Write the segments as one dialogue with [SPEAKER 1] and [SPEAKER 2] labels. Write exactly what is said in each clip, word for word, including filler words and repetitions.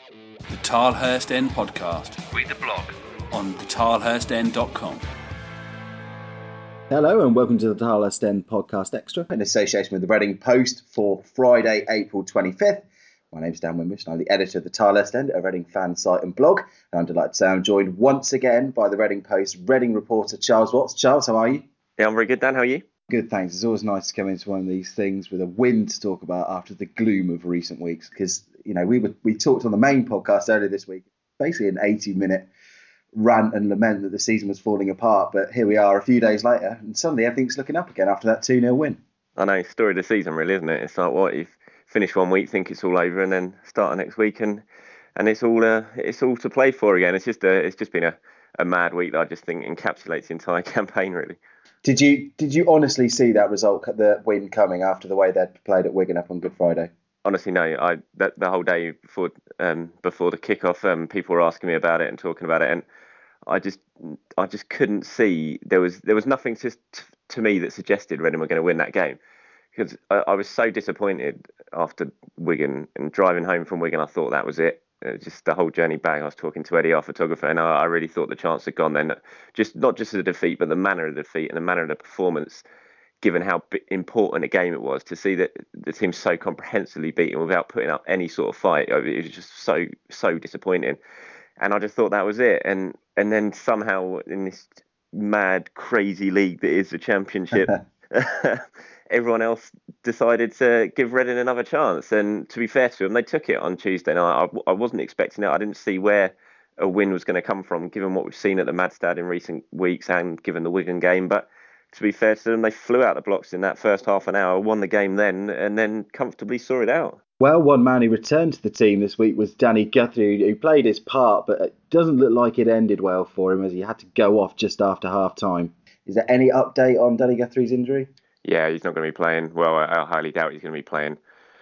[SPEAKER 1] The Tilehurst End Podcast.
[SPEAKER 2] Read the blog
[SPEAKER 1] on the tilehurst end dot com.
[SPEAKER 3] Hello and welcome to the Tilehurst End Podcast Extra in association with the Reading Post for Friday, April twenty-fifth. My name's Dan Wimbish and I'm the editor of the Tilehurst End, a Reading fan site and blog. And I'm delighted to say I'm joined once again by the Reading Post Reading reporter Charles Watts. Charles, how are you?
[SPEAKER 2] Yeah, I'm very good, Dan. How are you?
[SPEAKER 3] Good, thanks. It's always nice to come into one of these things with a win to talk about after the gloom of recent weeks, because, you know, we were, we talked on the main podcast earlier this week, basically an eighty-minute rant and lament that the season was falling apart. But here we are a few days later, and suddenly everything's looking up again after that two nil win.
[SPEAKER 2] I know, story of the season, really, isn't it? It's like, what, you've finished one week, think it's all over, and then start the next week, and and it's all uh, it's all to play for again. It's just a, it's just been a, a mad week that I just think encapsulates the entire campaign, really.
[SPEAKER 3] Did you did you honestly see that result, the win coming after the way they'd played at Wigan up on Good Friday?
[SPEAKER 2] Honestly, no. I that, the whole day before um, before the kickoff, um, people were asking me about it and talking about it, and I just I just couldn't see there was there was nothing to to me that suggested Reading were going to win that game, because I, I was so disappointed after Wigan, and driving home from Wigan, I thought that was it. Uh, just the whole journey back, I was talking to Eddie, our photographer, and I, I really thought the chance had gone then. Just not just the defeat, but the manner of the defeat and the manner of the performance, given how b- important a game it was, to see that the team so comprehensively beaten without putting up any sort of fight. It was just so, so disappointing. And I just thought that was it. And and then somehow in this mad, crazy league that is the Championship, everyone else decided to give Reading another chance. And to be fair to them, they took it on Tuesday night. I, I wasn't expecting it. I didn't see where a win was going to come from, given what we've seen at the Madstad in recent weeks and given the Wigan game. But to be fair to them, they flew out the blocks in that first half an hour, won the game then, and then comfortably saw it out.
[SPEAKER 3] Well, one man who returned to the team this week was Danny Guthrie, who played his part, but it doesn't look like it ended well for him as he had to go off just after half-time. Is there any update on Danny Guthrie's injury?
[SPEAKER 2] Yeah, he's not going to be playing. Well, I, I highly doubt he's going to be playing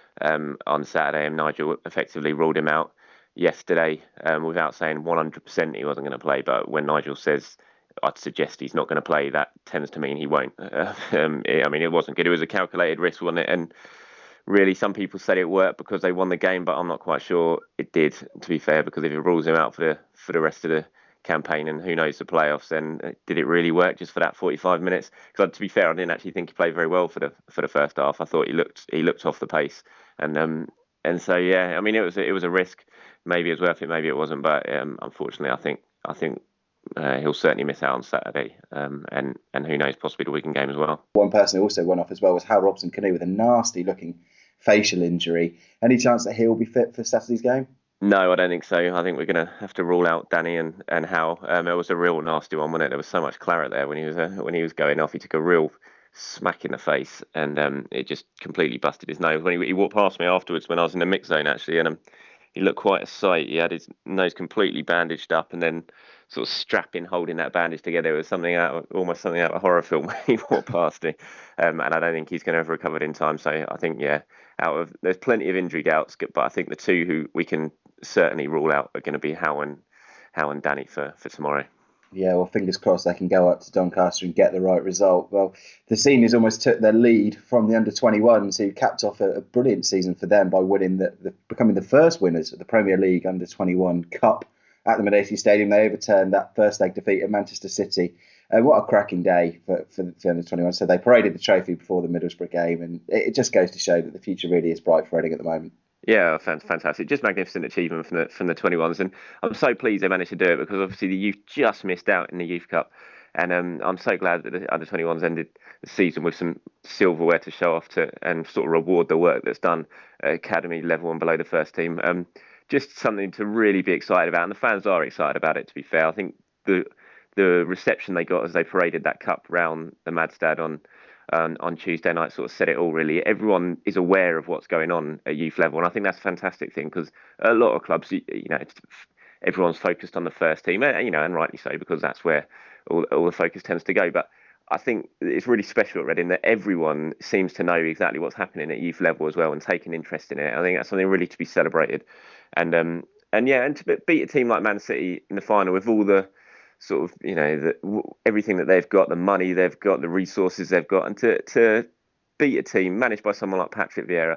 [SPEAKER 2] um, on Saturday, and Nigel effectively ruled him out yesterday um, without saying one hundred percent he wasn't going to play. But when Nigel says, I'd suggest he's not going to play, that tends to mean he won't. Uh, um, it, I mean, it wasn't good. It was a calculated risk, wasn't it? And really, some people said it worked because they won the game, but I'm not quite sure it did, to be fair, because if it rules him out for the for the rest of the campaign and who knows the playoffs, then did it really work just for that forty-five minutes? Because to be fair, I didn't actually think he played very well for the for the first half. I thought he looked he looked off the pace, and um and so yeah, I mean it was it was a risk. Maybe it was worth it, maybe it wasn't, but um, unfortunately, I think I think. Uh, he'll certainly miss out on Saturday, um, and and who knows, possibly the Wigan game as well.
[SPEAKER 3] One person who also went off as well was Hal Robson-Kanu with a nasty-looking facial injury. Any chance that he'll be fit for Saturday's game?
[SPEAKER 2] No, I don't think so. I think we're going to have to rule out Danny and and Hal. Um, it was a real nasty one, wasn't it? There was so much claret there when he was uh, when he was going off. He took a real smack in the face, and um, it just completely busted his nose. When he, he walked past me afterwards, when I was in the mix zone actually, and um, he looked quite a sight. He had his nose completely bandaged up, and then sort of strapping, holding that bandage together. It was something out, of, almost something out of a horror film when he walked past me. Um, and I don't think he's going to have recovered in time. So I think, yeah, out of there's plenty of injury doubts, but I think the two who we can certainly rule out are going to be Hal and Hal and Danny for, for tomorrow.
[SPEAKER 3] Yeah, well, fingers crossed they can go up to Doncaster and get the right result. Well, the seniors almost took their lead from the under twenty-ones, who capped off a, a brilliant season for them by winning the, the becoming the first winners of the Premier League under twenty-one Cup at the Medici Stadium. They overturned that first leg defeat at Manchester City. Uh, what a cracking day for, for, for the under twenty-one. So they paraded the trophy before the Middlesbrough game, and it, it just goes to show that the future really is bright for Reading at the moment.
[SPEAKER 2] Yeah, fantastic. Just magnificent achievement from the from the twenty-ones. And I'm so pleased they managed to do it, because obviously the youth just missed out in the Youth Cup. And um, I'm so glad that the under twenty-ones ended the season with some silverware to show off to and sort of reward the work that's done at academy level and below the first team. Um, just something to really be excited about. And the fans are excited about it, to be fair. I think the the reception they got as they paraded that cup round the Madstad on Um, on Tuesday night sort of said it all, really. Everyone is aware of what's going on at youth level, and I think that's a fantastic thing, because a lot of clubs, you, you know, it's, everyone's focused on the first team, you know, and rightly so, because that's where all, all the focus tends to go. But I think it's really special at Reading that everyone seems to know exactly what's happening at youth level as well and taking interest in it. I think that's something really to be celebrated, and um, and yeah, and to beat a team like Man City in the final with all the sort of, you know, the, everything that they've got, the money they've got, the resources they've got, and to to beat a team managed by someone like Patrick Vieira,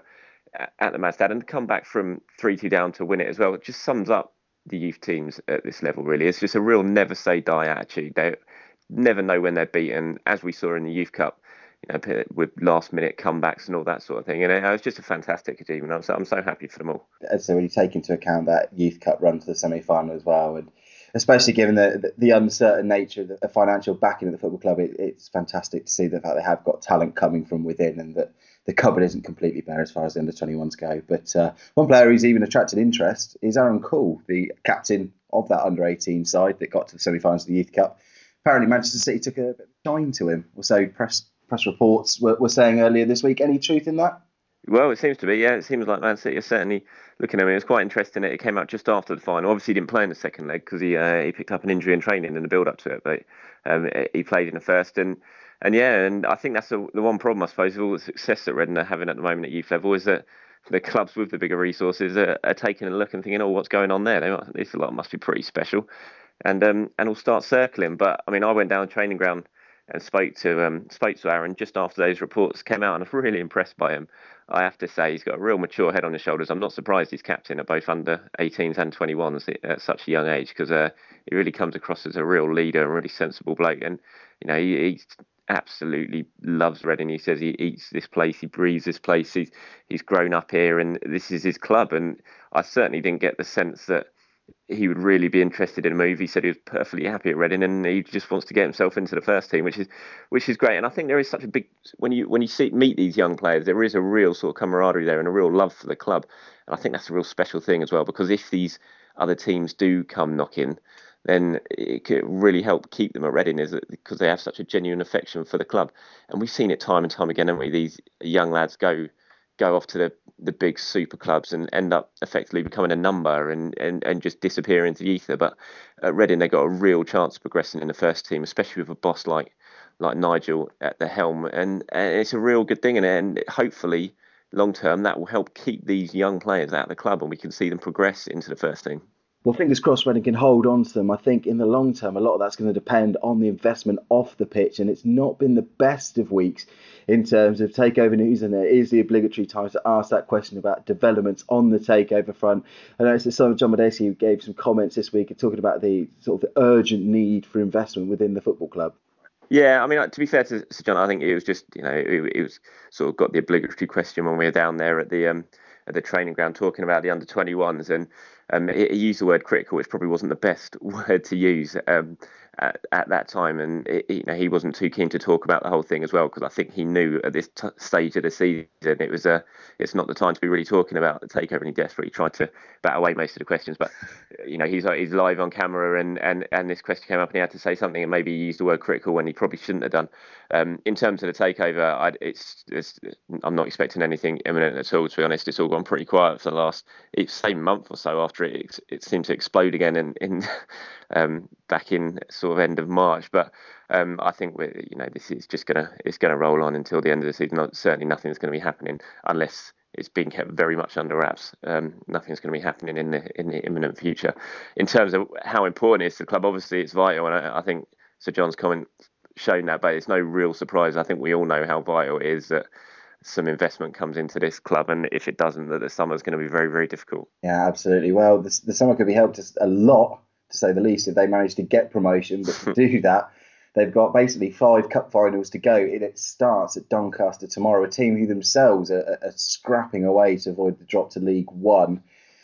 [SPEAKER 2] at, at the Mazdad and to come back from three two down to win it as well. It just sums up the youth teams at this level, really. It's just a real never say die attitude. They never know when they're beaten, as we saw in the Youth Cup, you know, with last minute comebacks and all that sort of thing. And it was just a fantastic achievement. I'm so, I'm so happy for them all.
[SPEAKER 3] So when you take into account that Youth Cup run to the semi-final as well, and especially given the the uncertain nature of the financial backing of the football club, it, it's fantastic to see the fact they have got talent coming from within and that the cupboard isn't completely bare as far as the under twenty-ones go. But uh, one player who's even attracted interest is Aaron Cool, the captain of that under eighteen side that got to the semi-finals of the Youth Cup. Apparently Manchester City took a bit of shine to him, or so press press reports were, were saying earlier this week. Any truth in that?
[SPEAKER 2] Well, it seems to be, yeah. It seems like Man City are certainly looking at him. It was quite interesting that it came out just after the final. Obviously, he didn't play in the second leg because he uh, he picked up an injury in training in the build-up to it, but um, he played in the first. And and yeah, and I think that's the, the one problem, I suppose, with all the success that Reading are having at the moment at youth level is that the clubs with the bigger resources are, are taking a look and thinking, oh, what's going on there? They might, this lot must be pretty special, and um and will start circling. But I mean, I went down the training ground and spoke to um spoke to Aaron just after those reports came out, and I was really impressed by him. I have to say he's got a real mature head on his shoulders. I'm not surprised he's captain at both under eighteens and twenty-ones at such a young age, because uh, he really comes across as a real leader and really sensible bloke. And you know, he, he absolutely loves Reading. He says he eats this place, he breathes this place. He's he's grown up here, and this is his club. And I certainly didn't get the sense that he would really be interested in a move. He said he was perfectly happy at Reading, and he just wants to get himself into the first team, which is which is great. And I think there is such a big when you when you see meet these young players, there is a real sort of camaraderie there and a real love for the club. And I think that's a real special thing as well, because if these other teams do come knocking, then it could really help keep them at Reading, is it, because they have such a genuine affection for the club. And we've seen it time and time again, haven't we? These young lads go go off to the, the big super clubs and end up effectively becoming a number and, and, and just disappear into the ether. But at Reading, they got a real chance of progressing in the first team, especially with a boss like like Nigel at the helm. And, and it's a real good thing. And, and hopefully, long term, that will help keep these young players out of the club and we can see them progress into the first team.
[SPEAKER 3] Well, fingers crossed Reading can hold on to them. I think in the long term, a lot of that's going to depend on the investment off the pitch. And it's not been the best of weeks in terms of takeover news. And there is the obligatory time to ask that question about developments on the takeover front. I noticed that some of John Madesi gave some comments this week talking about the sort of the urgent need for investment within the football club.
[SPEAKER 2] Yeah, I mean, to be fair to Sir John, I think it was just, you know, it, it was sort of got the obligatory question when we were down there at the um, at the training ground talking about the under twenty-ones, and um, he, he used the word critical, which probably wasn't the best word to use um, at, at that time, and it, you know, he wasn't too keen to talk about the whole thing as well, because I think he knew at this t- stage of the season it was uh, it's not the time to be really talking about the takeover, and he desperately tried to bat away most of the questions. But you know, he's he's live on camera, and, and, and this question came up, and he had to say something, and maybe he used the word critical when he probably shouldn't have done. Um, in terms of the takeover, I, it's, it's I'm not expecting anything imminent at all. To be honest, it's all gone pretty quiet for the last same month or so after it it seemed to explode again in, in um, back in sort of end of March. But um, I think we you know this is just gonna it's gonna roll on until the end of the season. Not, certainly nothing's going to be happening unless it's being kept very much under wraps. Um, nothing's going to be happening in the in the imminent future. In terms of how important it is to the club, obviously it's vital, and I, I think Sir John's comment shown that, but it's no real surprise. I think we all know how vital it is that some investment comes into this club, and if it doesn't, that the summer's going to be very, very difficult.
[SPEAKER 3] Yeah, absolutely. Well, the, the summer could be helped a lot, to say the least, if they manage to get promotion. But to do that, they've got basically five cup finals to go. It starts at Doncaster tomorrow, a team who themselves are, are scrapping away to avoid the drop to League One.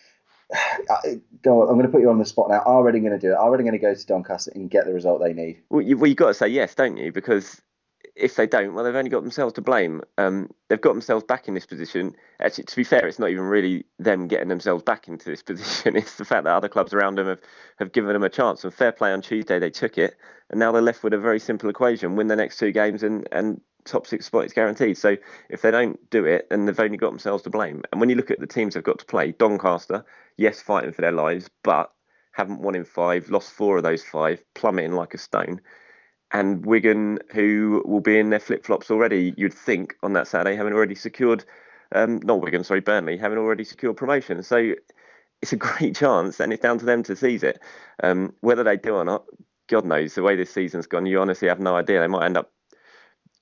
[SPEAKER 3] Go on, I'm going to put you on the spot now. Are Reading going to do it? Are Reading going to go to Doncaster and get the result they need?
[SPEAKER 2] Well, you, well, you've got to say yes, don't you? Because if they don't, well, they've only got themselves to blame. Um, they've got themselves back in this position. Actually, to be fair, it's not even really them getting themselves back into this position. It's the fact that other clubs around them have, have given them a chance. And fair play, on Tuesday, they took it. And now they're left with a very simple equation. Win the next two games and, and top six spot is guaranteed. So if they don't do it, then they've only got themselves to blame. And when you look at the teams they've got to play, Doncaster, yes, fighting for their lives, but haven't won in five, lost four of those five, plummeting like a stone. And Wigan, who will be in their flip-flops already, you'd think, on that Saturday, having already secured, um, not Wigan, sorry, Burnley, having already secured promotion. So it's a great chance, and it's down to them to seize it. Um, whether they do or not, God knows. The way this season's gone, you honestly have no idea. They might end up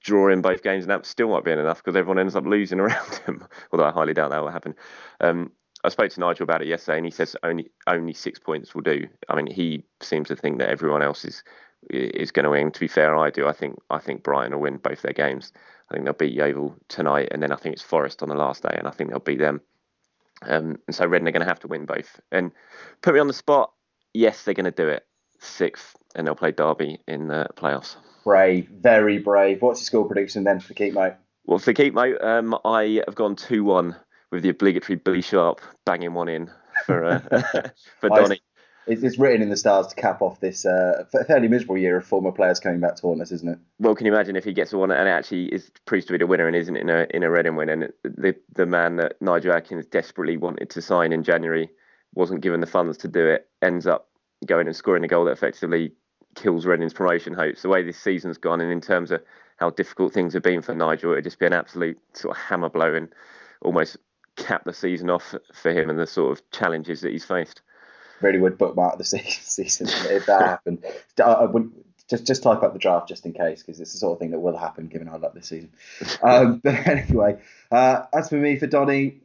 [SPEAKER 2] draw in both games, and that still might be enough because everyone ends up losing around him. Although I highly doubt that will happen. Um, I spoke to Nigel about it yesterday, and he says only only six points will do. I mean, he seems to think that everyone else is is going to win. To be fair, I do. I think I think Brighton will win both their games. I think they'll beat Yeovil tonight, and then I think it's Forest on the last day, and I think they'll beat them. Um, and so Reading are going to have to win both. And put me on the spot. Yes, they're going to do it. Sixth, and they'll play Derby in the playoffs.
[SPEAKER 3] Brave, very brave. What's your score prediction then for the keep, mate?
[SPEAKER 2] Well, for keep, mate, um, I have gone two one with the obligatory Billy Sharp banging one in for uh, for Donny.
[SPEAKER 3] It's written in the stars to cap off this uh, fairly miserable year of former players coming back to haunt us, isn't it?
[SPEAKER 2] Well, can you imagine if he gets one and it actually is proves to be the winner and isn't in a in a Reading win, and the the man that Nigel Adkins desperately wanted to sign in January wasn't given the funds to do it, ends up going and scoring a goal that effectively kills Reading's promotion hopes. The way this season's gone, and in terms of how difficult things have been for Nigel, it'd just be an absolute sort of hammer blow and almost cap the season off for him and the sort of challenges that he's faced.
[SPEAKER 3] Really would bookmark the season if that happened. I would just just type up the draft just in case, because it's the sort of thing that will happen given our luck this season. Um, but anyway, uh, as for me, for Donny,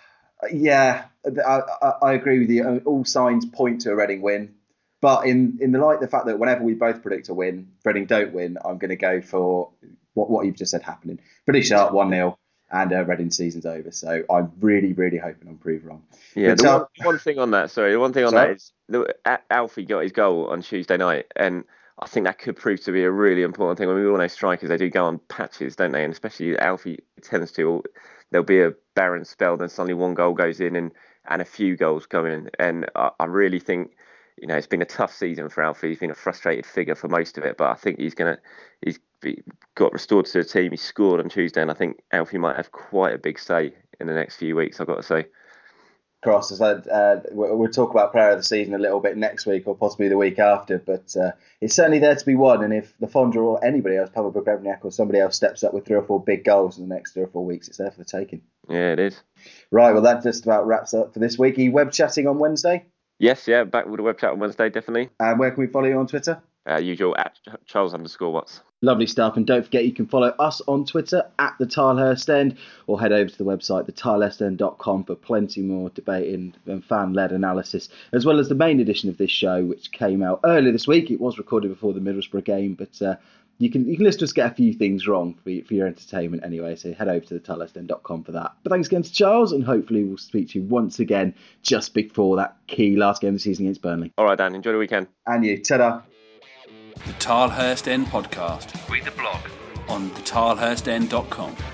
[SPEAKER 3] yeah, I, I, I agree with you. All signs point to a Reading win. But in, in the light the fact that whenever we both predict a win, Reading don't win, I'm going to go for what, what you've just said happening. Pretty sharp, one nil, and uh, Reading season's over. So I'm really, really hoping I'm proved wrong.
[SPEAKER 2] Yeah,
[SPEAKER 3] but,
[SPEAKER 2] the
[SPEAKER 3] uh,
[SPEAKER 2] one, one thing on that, sorry, the one thing on
[SPEAKER 3] sorry?
[SPEAKER 2] that is the, Alfie got his goal on Tuesday night, and I think that could prove to be a really important thing. I mean, we all know strikers, they do go on patches, don't they? And especially Alfie tends to, there'll be a barren spell, then suddenly one goal goes in and, and a few goals come in. And I, I really think, you know, it's been a tough season for Alfie. He's been a frustrated figure for most of it, but I think he's going to, he's got restored to the team. He scored on Tuesday, and I think Alfie might have quite a big say in the next few weeks, I've got to say.
[SPEAKER 3] Cross, uh, we'll talk about player of the season a little bit next week or possibly the week after, but uh, it's certainly there to be won. And if Le Fondre or anybody else, Pavel Pogrebniak or somebody else, steps up with three or four big goals in the next three or four weeks, it's there for the taking.
[SPEAKER 2] Yeah, it is.
[SPEAKER 3] Right, well, that just about wraps up for this week. Are you web chatting on Wednesday?
[SPEAKER 2] Yes, yeah, back with the web chat on Wednesday, definitely.
[SPEAKER 3] And where can we follow you on Twitter?
[SPEAKER 2] Uh, usual at Charles underscore Watts.
[SPEAKER 3] Lovely stuff. And don't forget, you can follow us on Twitter at the Tilehurst End, or head over to the website, the tilehurst end dot com, for plenty more debating and fan-led analysis, as well as the main edition of this show, which came out earlier this week. It was recorded before the Middlesbrough game, but uh, you can you can listen to us get a few things wrong for, for your entertainment anyway. So head over to the tilehurst end dot com for that. But thanks again to Charles, and hopefully we'll speak to you once again just before that key last game of the season against Burnley.
[SPEAKER 2] All right, Dan. Enjoy the weekend.
[SPEAKER 3] And you. Ta-da.
[SPEAKER 1] The Tilehurst End Podcast.
[SPEAKER 4] Read the blog
[SPEAKER 1] on the tilehurst end dot com.